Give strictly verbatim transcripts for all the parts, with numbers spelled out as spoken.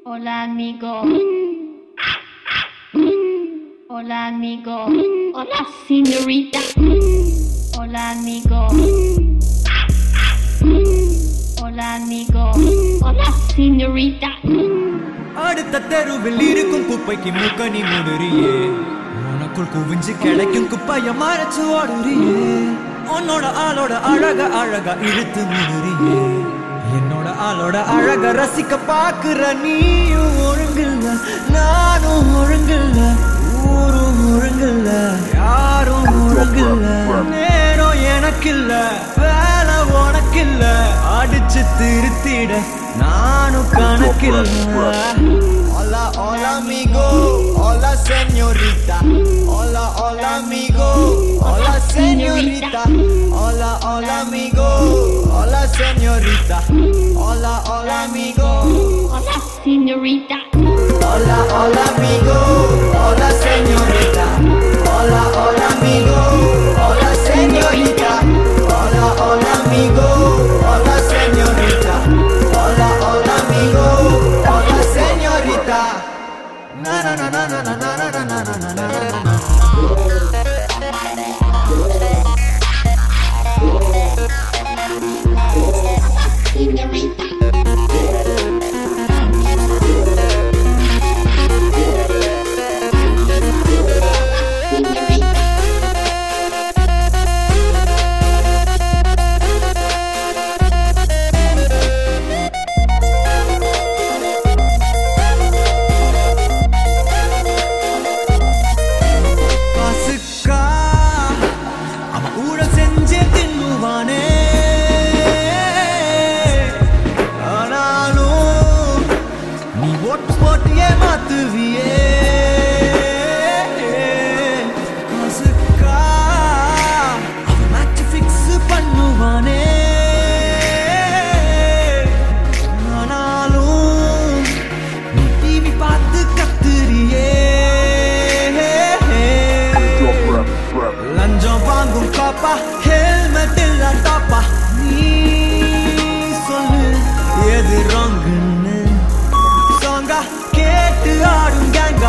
Hola amigo. Hola amigo. Hola señorita. Hola amigo. Hola amigo. Hola señorita. அடுத்த தெருவில் இருக்கும் குப்பைக்கு மூக்கணி முடுறியே உனக்குள் குவிஞ்சு கிடைக்கும் குப்பைய மறைச்சு ஓடுறியே உன்னோட ஆளோட அழக அழகா இழுத்து முடுறியே என்னோட ஆளோட அழக ரசிக்க பாக்குற நீயும் ஒழுங்கில்ல நானும் ஒழுங்கில்ல ஊரும் ஒழுங்கில்ல யாரும் ஒழுங்கில்ல நேரம் எனக்கில்ல வேலை உனக்கில்ல அடிச்சு திருத்திட நானும் கணக்கில்ல. Hola, hola amigo, hola señorita. Hola, hola amigo, hola señorita. Hola, hola amigo, hola señorita. Hola, hola amigo, Hola señorita. hola, hola amigo, hola señorita. Hola, hola amigo, hola señorita. Hola, hola amigo, hola señorita. Hola, hola amigo, hola señorita. Na na na na na na na na na na na na na. Señorita. Helmet illa tapa nee sollu edu wrongnu songa kettu aadum ganga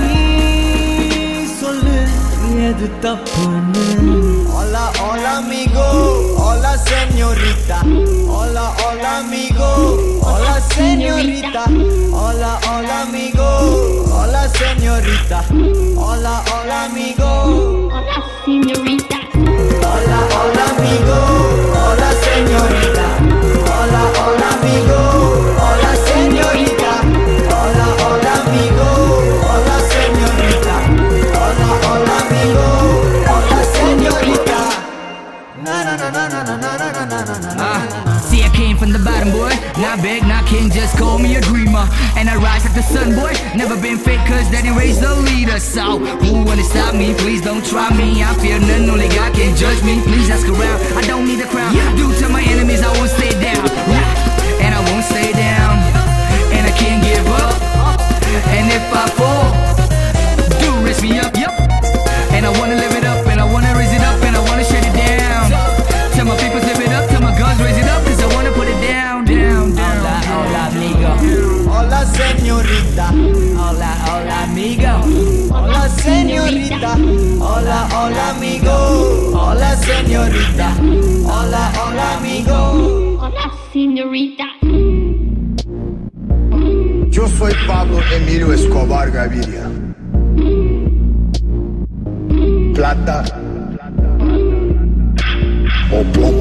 nee sollu edu tappunu. Hola hola amigo, hola señorita. Hola hola amigo, hola señorita. Hola hola amigo, hola señorita. Hola hola amigo, Hola señorita. hola hola amigo, hola señorita. Hola hola amigo, hola señorita. Hola hola amigo, hola señorita. Hola hola amigo, hola señorita. Na na na na na na na na na na na. See, I came from the bottom, boy. Not big, not king, just call me a dreamer. And I rise like the sun, boy. Never been fake, cause daddy raised the leader. So, who wanna stop me? Please don't try me. I fear none, only God can judge me. Please ask around, I don't need a crown. Due to my enemies, I won't stay down. And I won't stay down. And I can't give up. And if I fall, do raise me up, yep. And I wanna live it up, and I wanna raise it up, and I wanna shut it down. Tell my people live it up, tell my guns raise it up, cause I wanna put it down, down, down. Hola, hola amigo. Hola señorita. Hola, hola amigo. Hola señorita. Hola hola amigo. Hola señorita. Hola hola amigo. Hola señorita. Yo soy Pablo Emilio Escobar Gaviria. Plata o plomo.